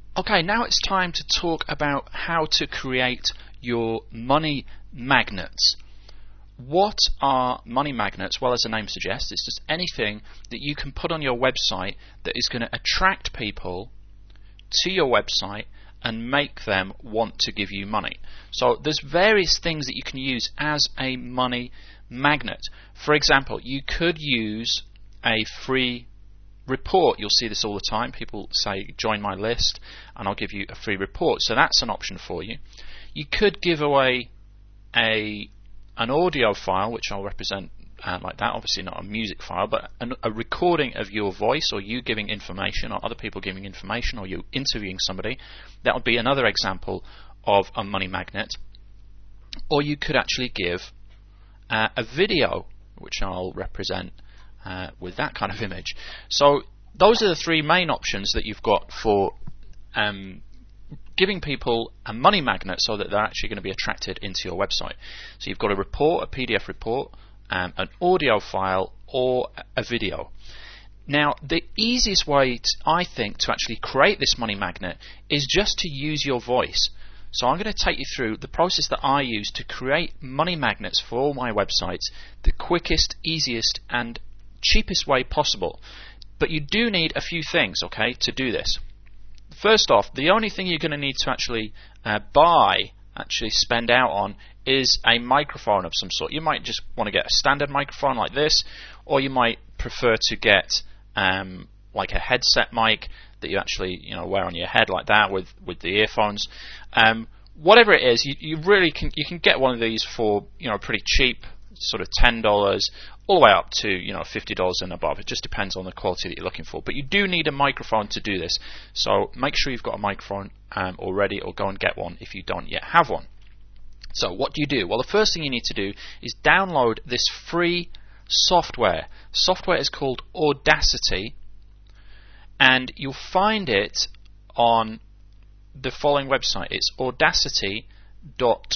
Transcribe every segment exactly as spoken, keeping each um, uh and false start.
Okay, now it's time to talk about how to create your money magnets. What are money magnets? Well, as the name suggests, it's just anything that you can put on your website that is going to attract people to your website and make them want to give you money. So there's various things that you can use as a money magnet. For example, you could use a free report. You'll see this all the time. People say join my list and I'll give you a free report. So that's an option for you. You could give away a an audio file, which I'll represent uh, like that, obviously not a music file, but an, a recording of your voice, or you giving information, or other people giving information, or you interviewing somebody. That would be another example of a money magnet. Or you could actually give uh, a video, which I'll represent uh, with that kind of image. So those are the three main options that you've got for um, giving people a money magnet so that they're actually going to be attracted into your website. So you've got a report, a P D F report, um, an audio file, or a video. Now, the easiest way, to, I think, to actually create this money magnet is just to use your voice. So I'm going to take you through the process that I use to create money magnets for all my websites, the quickest, easiest, and cheapest way possible. But you do need a few things, okay, to do this. First off, the only thing you're going to need to actually uh, buy, actually spend out on, is a microphone of some sort. You might just want to get a standard microphone like this, or you might prefer to get um, like a headset mic that you actually you know wear on your head like that with with the earphones. Um, whatever it is, you, you really can you can get one of these for you know pretty cheap, sort of ten dollars, all the way up to you know fifty dollars and above. It just depends on the quality that you're looking for. But you do need a microphone to do this, so make sure you've got a microphone um, already, or go and get one if you don't yet have one. So what do you do? Well, the first thing you need to do is download this free software. Software is called Audacity, and you'll find it on the following website. It's audacity dot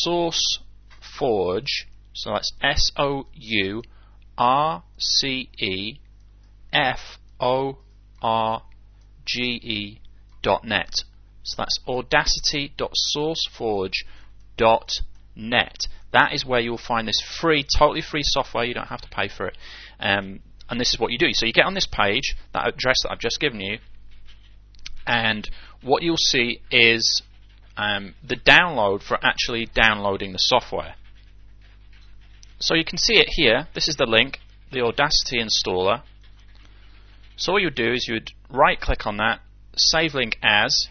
sourceforge. So that's S O U R C E F O R G E dot net. So that's audacity dot sourceforge dot net. That is where you'll find this free, totally free software. You don't have to pay for it. Um, and this is what you do. So you get on this page, that address that I've just given you, and what you'll see is um, the download for actually downloading the software. So you can see it here. This is the link, the Audacity installer. So all you would do is you would right click on that, save link as,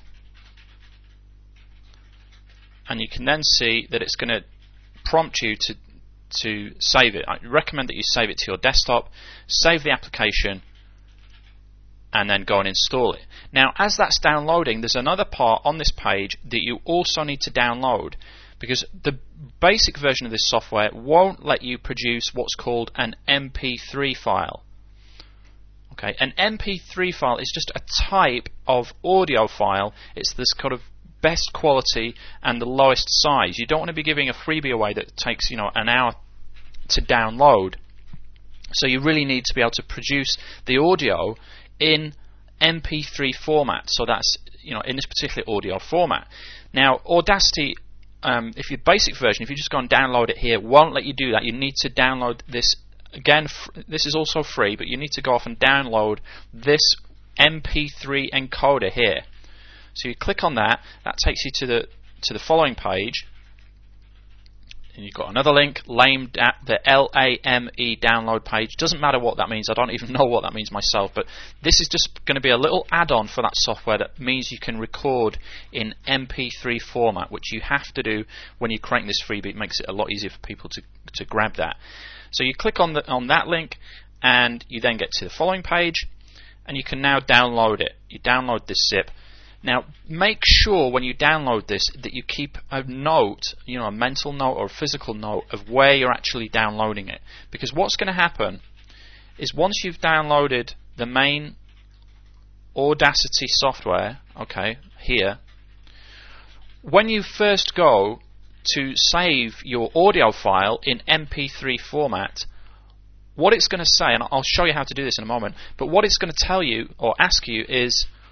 and you can then see that it's going to prompt you to to save it. I recommend that you save it to your desktop, save the application, and then go and install it. Now, as that's downloading, there's another part on this page that you also need to download, because the basic version of this software won't let you produce what's called an M P three file. Okay, an M P three file is just a type of audio file. It's this kind of best quality and the lowest size. You don't want to be giving a freebie away that takes you know an hour to download. So you really need to be able to produce the audio in M P three format. So that's you know in this particular audio format. Now, Audacity, um, if your basic version, if you just go and download it here, won't let you do that. You need to download this again. This is also free, but you need to go off and download this M P three encoder here. So you click on that. That takes you to the to the following page, and you've got another link, lame at the L A M E download page. Doesn't matter what that means. I don't even know what that means myself. But this is just going to be a little add-on for that software that means you can record in M P three format, which you have to do when you're creating this freebie. It makes it a lot easier for people to to grab that. So you click on the on that link, and you then get to the following page, and you can now download it. You download this zip. Now, make sure when you download this that you keep a note, you know, a mental note or a physical note of where you're actually downloading it. Because what's going to happen is once you've downloaded the main Audacity software, okay, here, when you first go to save your audio file in M P three format, what it's going to say, and I'll show you how to do this in a moment, but what it's going to tell you or ask you is,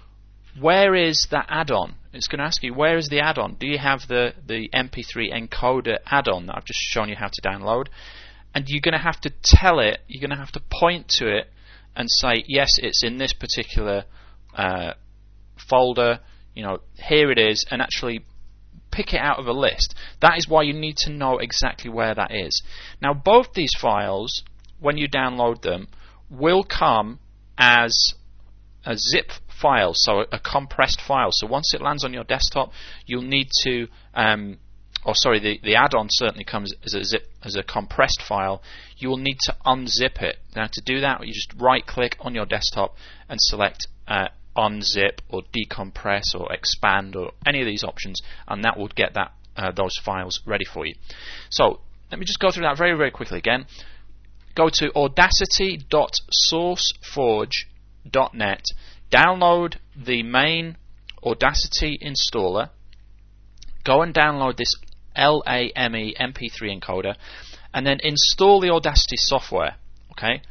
where is that add-on? It's going to ask you, where is the add-on? Do you have the, the M P three encoder add-on that I've just shown you how to download? And you're going to have to tell it, you're going to have to point to it and say, yes, it's in this particular uh, folder, you know, here it is, and actually pick it out of a list. That is why you need to know exactly where that is. Now, both these files, when you download them, will come as a zip file, so a, a compressed file. So once it lands on your desktop, you'll need to, um, or sorry, the, the add-on certainly comes as a zip, as a compressed file. You will need to unzip it. Now, to do that, you just right-click on your desktop and select uh, unzip or decompress or expand or any of these options, and that will get that uh, those files ready for you. So let me just go through that very, very quickly again. Go to audacity dot sourceforge dot net, download the main Audacity installer, go and download this LAME M P three encoder, and then install the Audacity software. Okay.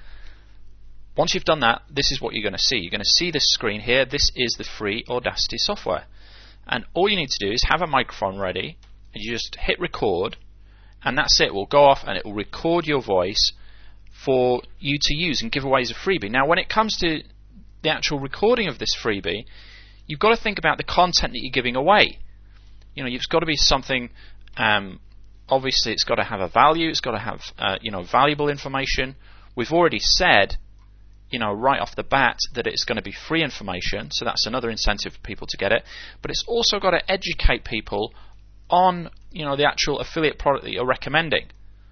Once you've done that, this is what you're going to see. You're going to see this screen here. This is the free Audacity software, and all you need to do is have a microphone ready, and you just hit record, and that's it. It will go off and it will record your voice for you to use and give away as a freebie. Now, when it comes to the actual recording of this freebie, you've got to think about the content that you're giving away. You know, it's got to be something. Um, obviously, it's got to have a value. It's got to have uh, you know, valuable information. We've already said, you know, right off the bat that it's going to be free information, so that's another incentive for people to get it. But it's also got to educate people on, you know, the actual affiliate product that you're recommending,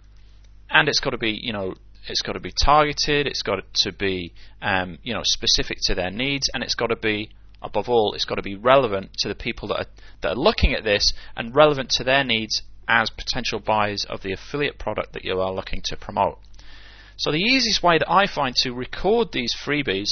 and it's got to be, you know, it's got to be targeted. It's got to be, um, you know, specific to their needs, and it's got to be, above all, it's got to be relevant to the people that are that are looking at this and relevant to their needs as potential buyers of the affiliate product that you are looking to promote. So the easiest way that I find to record these freebies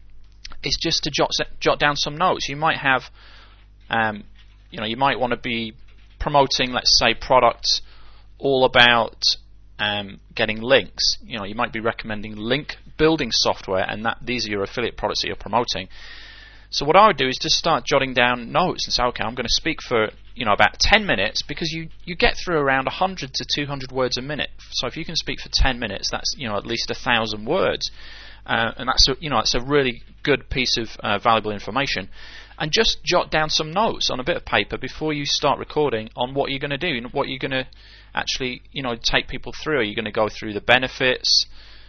is just to jot jot down some notes. You might have, um, you know, you might want to be promoting, let's say, products all about um, getting links. You know, you might be recommending link building software, and that these are your affiliate products that you're promoting. So what I would do is just start jotting down notes and say, okay, I'm going to speak for, you know, about ten minutes, because you, you get through around one hundred to two hundred words a minute. So if you can speak for ten minutes, that's, you know, at least a thousand words, uh, and that's a, you know, it's a really good piece of uh, valuable information. And just jot down some notes on a bit of paper before you start recording on what you're going to do and what you're going to actually, you know, take people through. Are you going to go through the benefits?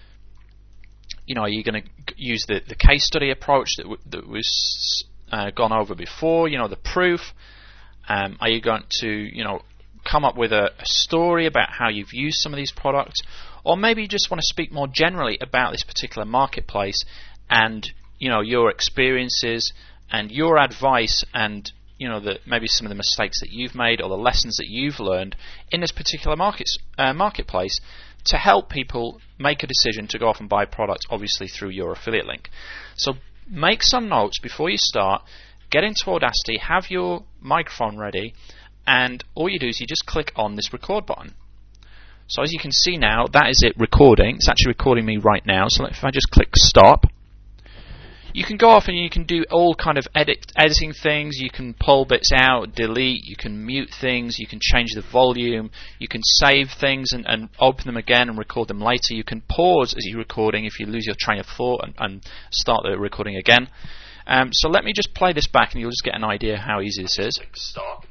You know, are you going to use the, the case study approach that, w that was uh, gone over before? You know, the proof. Um, are you going to, you know, come up with a, a story about how you've used some of these products? Or maybe you just want to speak more generally about this particular marketplace and, you know, your experiences and your advice, and, you know, the, maybe some of the mistakes that you've made or the lessons that you've learned in this particular markets, uh, marketplace, to help people make a decision to go off and buy products, obviously through your affiliate link. So make some notes before you start, get into Audacity, have your microphone ready, and all you do is you just click on this record button. So as you can see now, that is it recording. It's actually recording me right now. So if I just click stop, you can go off and you can do all kind of edit, editing things. You can pull bits out, delete, you can mute things, you can change the volume, you can save things and, and open them again and record them later. You can pause as you're recording if you lose your train of thought and, and start the recording again. Um, so let me just play this back and you'll just get an idea how easy this is. Stop.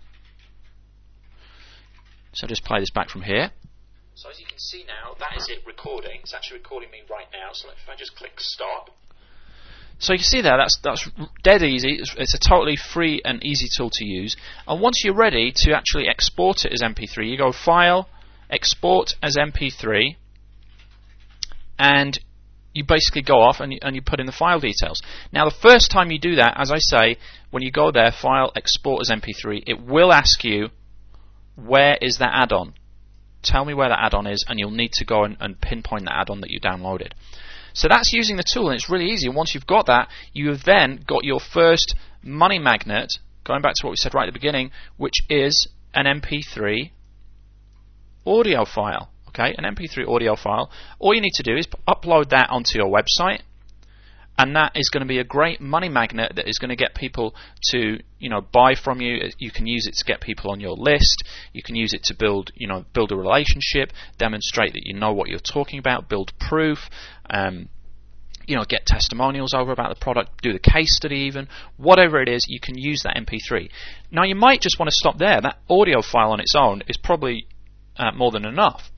So just play this back from here. So as you can see now, that is it recording. It's actually recording me right now. So if I just click stop. So you can see there, that's that's dead easy. It's, it's a totally free and easy tool to use. And once you're ready to actually export it as M P three, you go File, Export as M P three, and you basically go off and you, and you put in the file details. Now the first time you do that, as I say, when you go there, File, Export as M P three, it will ask you, where is that add-on? Tell me where that add-on is, and you'll need to go and, and pinpoint that add-on that you downloaded. So that's using the tool, and it's really easy. And once you've got that, you have then got your first money magnet, going back to what we said right at the beginning, which is an M P three audio file. Okay, an M P three audio file. All you need to do is upload that onto your website, and that is going to be a great money magnet that is going to get people to, you know, buy from you. You can use it to get people on your list. You can use it to build, you know, build a relationship, demonstrate that you know what you're talking about, build proof, um, you know, get testimonials over about the product, do the case study even, whatever it is, you can use that M P three. Now you might just want to stop there. That audio file on its own is probably uh, more than enough.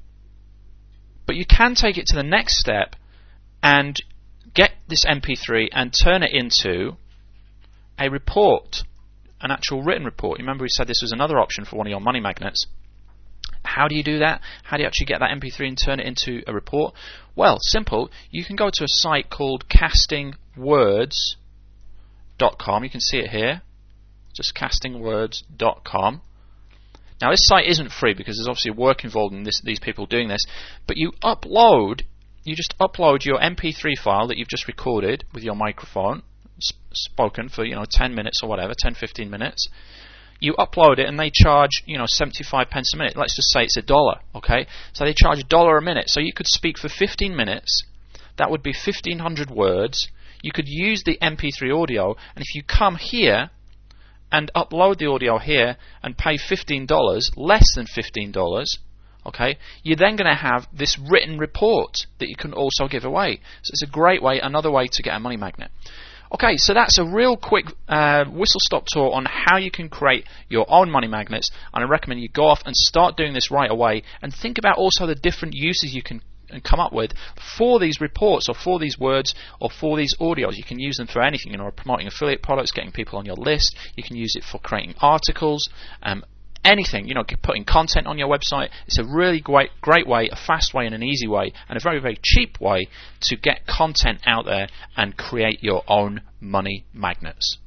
But you can take it to the next step and get this M P three and turn it into a report, an actual written report. Remember we said this was another option for one of your money magnets. How do you do that? How do you actually get that M P three and turn it into a report? Well, simple. You can go to a site called casting words dot com. You can see it here. Just casting words dot com. Now this site isn't free because there's obviously work involved in this, these people doing this, but you upload, you just upload your M P three file that you've just recorded with your microphone, sp spoken for, you know, ten minutes or whatever, ten, fifteen minutes. You upload it and they charge, you know, seventy-five pence a minute. Let's just say it's a dollar, okay? So they charge a dollar a minute. So you could speak for fifteen minutes. That would be fifteen hundred words. You could use the M P three audio, and if you come here and upload the audio here and pay fifteen dollars, less than fifteen dollars, okay, you're then going to have this written report that you can also give away. So it's a great way, another way to get a money magnet. Okay, so that's a real quick uh, whistle-stop tour on how you can create your own money magnets, and I recommend you go off and start doing this right away, and think about also the different uses you can come up with for these reports, or for these words, or for these audios. You can use them for anything, you know, promoting affiliate products, getting people on your list. You can use it for creating articles, um, anything, you know, putting content on your website. It's a really great, great way, a fast way and an easy way, and a very, very cheap way to get content out there and create your own money magnets.